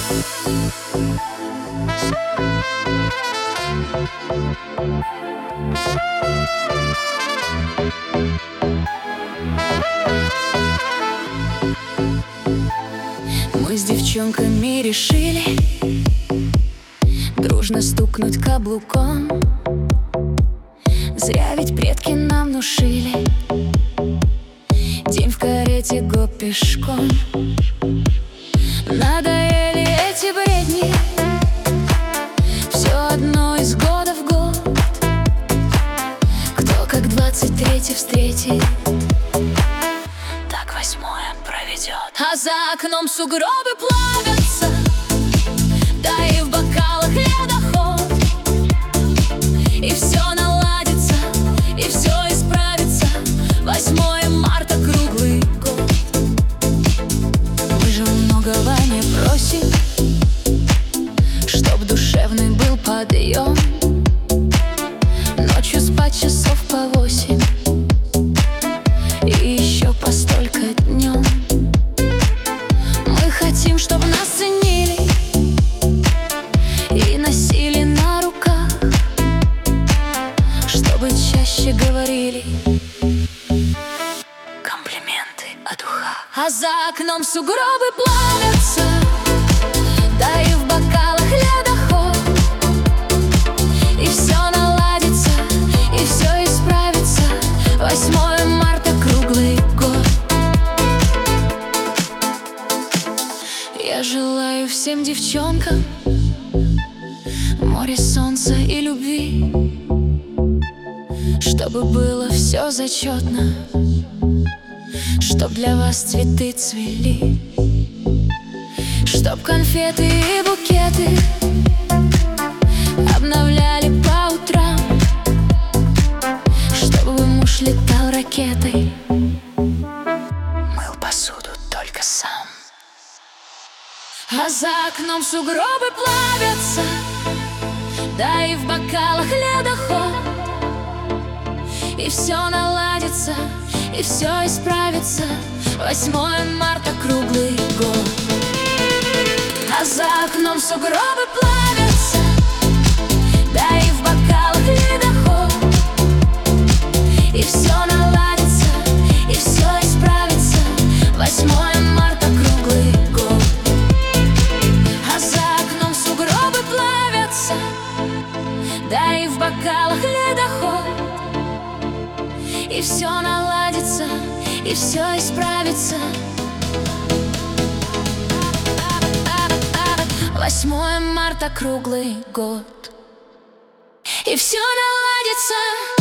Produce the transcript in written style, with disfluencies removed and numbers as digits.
Мы с девчонками решили дружно стукнуть каблуком. Зря ведь предки нам внушили: день в карете, год пешком. Надоели эти бредни, все одно из года в год. Кто как 23-й встретит, так 8-е проведет. А за окном сугробы плавятся, да и в бокалах ледоход. И все наладится, и все исправится. 8 марта круглый год. Мы же многого не просим, чтоб душевный был подъем. Ночью спать часов по 8, и еще по столько днем. Мы хотим, чтоб нас ценили и носили на руках, чтобы чаще говорили комплименты о духах. А за окном сугробы плавятся, да и в бокалах ледоход. И все наладится, и все исправится. 8 марта круглый год. Я желаю всем девчонкам море, солнца и любви, чтобы было все зачетно, чтоб для вас цветы цвели, чтоб конфеты и букеты обновляли по утрам, чтобы муж летал ракетой, мыл посуду только сам. А за окном сугробы плавятся, да и в бокалах ледоход. И все наладится, и все исправится. 8 марта круглый год. А за окном сугробы плавятся, да и в бокалах ледоход. И все наладится, и все исправится. 8 марта круглый год. А за окном сугробы плавятся, да и в бокалах ледоход. И все наладится, и все исправится. 8 марта круглый год. И все наладится.